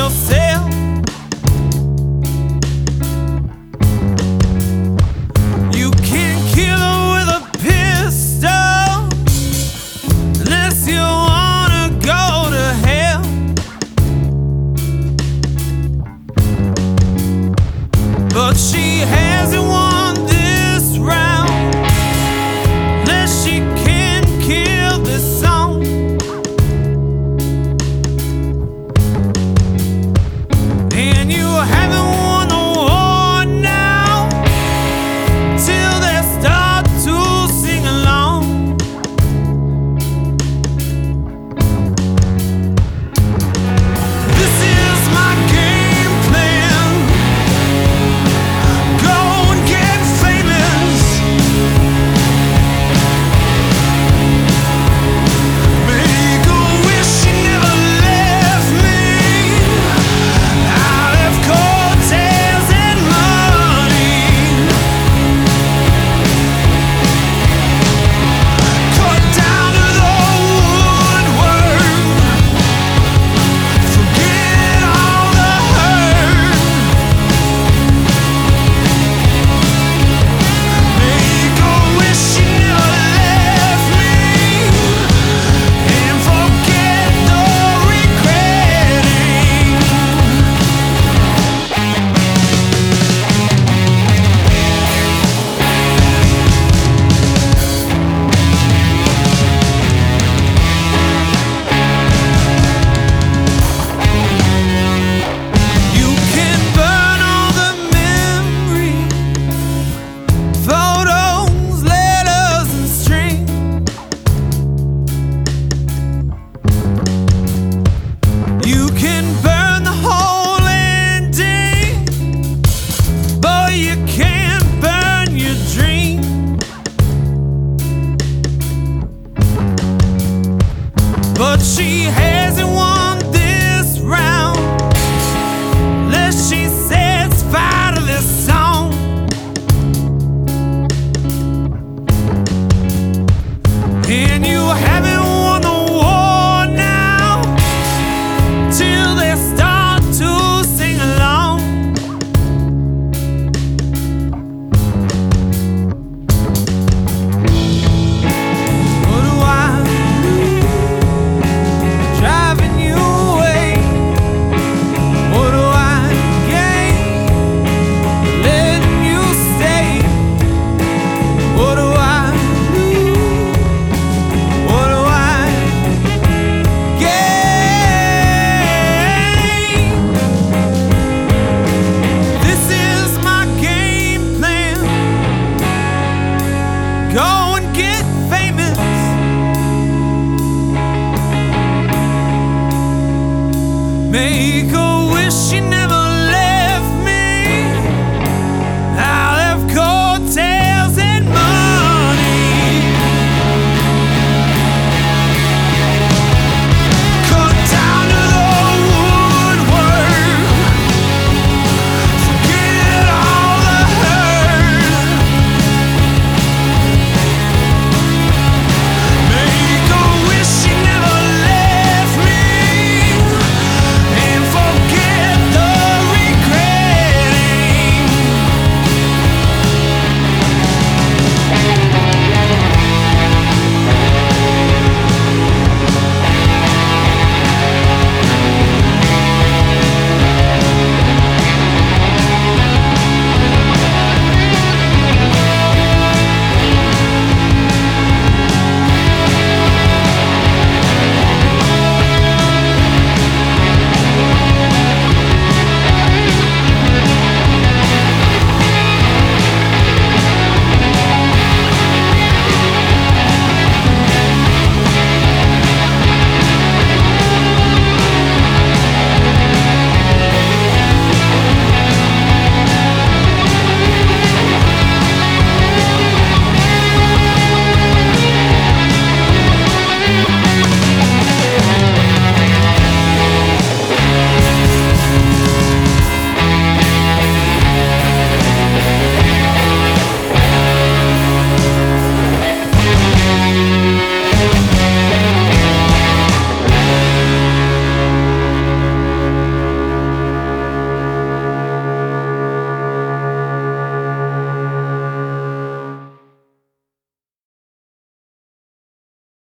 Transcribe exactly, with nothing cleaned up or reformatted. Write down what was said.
yourself. You can't kill her with a pistol unless you wanna go to hell. But she hasn't won this round unless she can kill this song. And you haven't won the war now till they start to sing along. This is my game plan. Go and get famous. Make a wish you never left me. I left Cortez and money. Cut down to the woodwork. Forget all the hurt. Make a wish you never left me, and forget the regretting. You can burn all the memories, photos, letters, and strings. You can burn the whole ending, but you can't burn your dream. But she hasn't won this round unless she sets fire to this song. And you haven't won the war now till they start to sing along. What do I do? Driving you away. What do I gain? Letting you stay. What do I lose? What do I gain? This is my game plan. Go and get famous. Make a